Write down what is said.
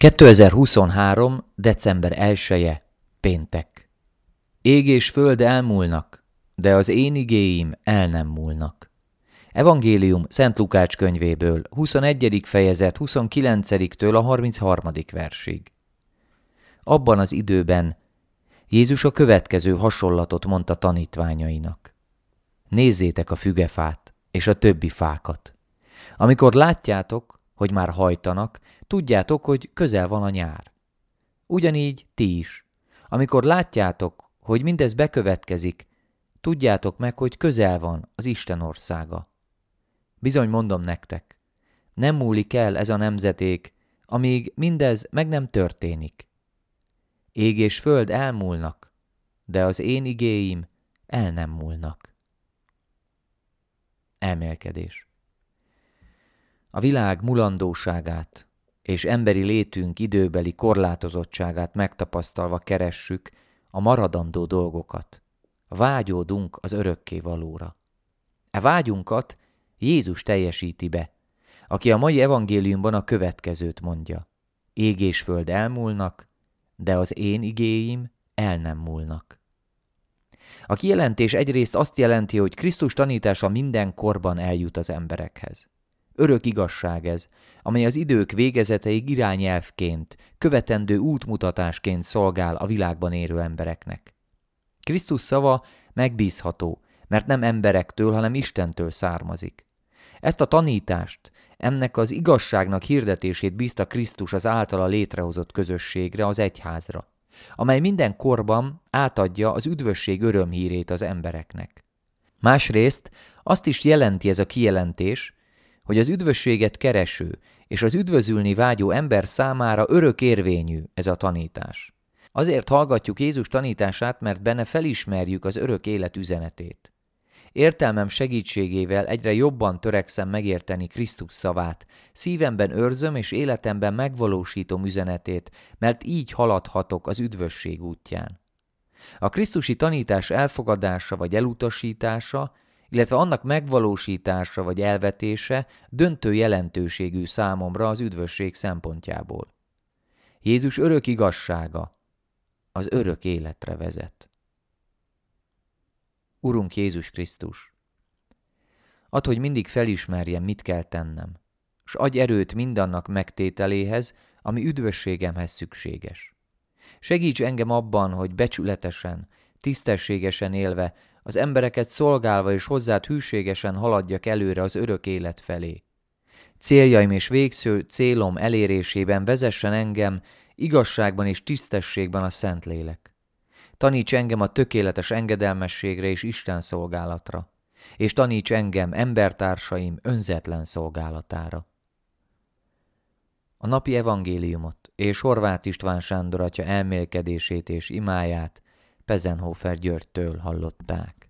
2023. december 1-e, péntek. Ég és föld elmúlnak, de az én igéim el nem múlnak. Evangélium Szent Lukács könyvéből, 21. fejezet 29-től a 33. versig. Abban az időben Jézus a következő hasonlatot mondta tanítványainak. Nézzétek a fügefát és a többi fákat. Amikor látjátok, hogy már hajtanak, tudjátok, hogy közel van a nyár. Ugyanígy ti is. Amikor látjátok, hogy mindez bekövetkezik, tudjátok meg, hogy közel van az Isten országa. Bizony mondom nektek, nem múlik el ez a nemzeték, amíg mindez meg nem történik. Ég és föld elmúlnak, de az én igéim el nem múlnak. Elmélkedés. A világ mulandóságát és emberi létünk időbeli korlátozottságát megtapasztalva keressük a maradandó dolgokat. Vágyódunk az örökkévalóra. E vágyunkat Jézus teljesíti be, aki a mai evangéliumban a következőt mondja. Ég és föld elmúlnak, de az én igéim el nem múlnak. A kijelentés egyrészt azt jelenti, hogy Krisztus tanítása minden korban eljut az emberekhez. Örök igazság ez, amely az idők végezeteig irányelvként, követendő útmutatásként szolgál a világban élő embereknek. Krisztus szava megbízható, mert nem emberektől, hanem Istentől származik. Ezt a tanítást, ennek az igazságnak hirdetését bízta Krisztus az általa létrehozott közösségre, az egyházra, amely minden korban átadja az üdvösség örömhírét az embereknek. Másrészt azt is jelenti ez a kijelentés, hogy az üdvösséget kereső és az üdvözülni vágyó ember számára örök érvényű ez a tanítás. Azért hallgatjuk Jézus tanítását, mert benne felismerjük az örök élet üzenetét. Értelmem segítségével egyre jobban törekszem megérteni Krisztus szavát, szívemben őrzöm és életemben megvalósítom üzenetét, mert így haladhatok az üdvösség útján. A krisztusi tanítás elfogadása vagy elutasítása, illetve annak megvalósítása vagy elvetése döntő jelentőségű számomra az üdvösség szempontjából. Jézus örök igazsága az örök életre vezet. Urunk Jézus Krisztus, add, hogy mindig felismerjem, mit kell tennem, s adj erőt mindannak megtételéhez, ami üdvösségemhez szükséges. Segíts engem abban, hogy becsületesen, tisztességesen élve, az embereket szolgálva és hozzád hűségesen haladjak előre az örök élet felé. Céljaim és végső célom elérésében vezessen engem igazságban és tisztességben a Szentlélek. Taníts engem a tökéletes engedelmességre és Isten szolgálatra, és taníts engem embertársaim önzetlen szolgálatára. A napi evangéliumot és Horváth István Sándor atya elmélkedését és imáját Pezenhofer Györgytől hallották.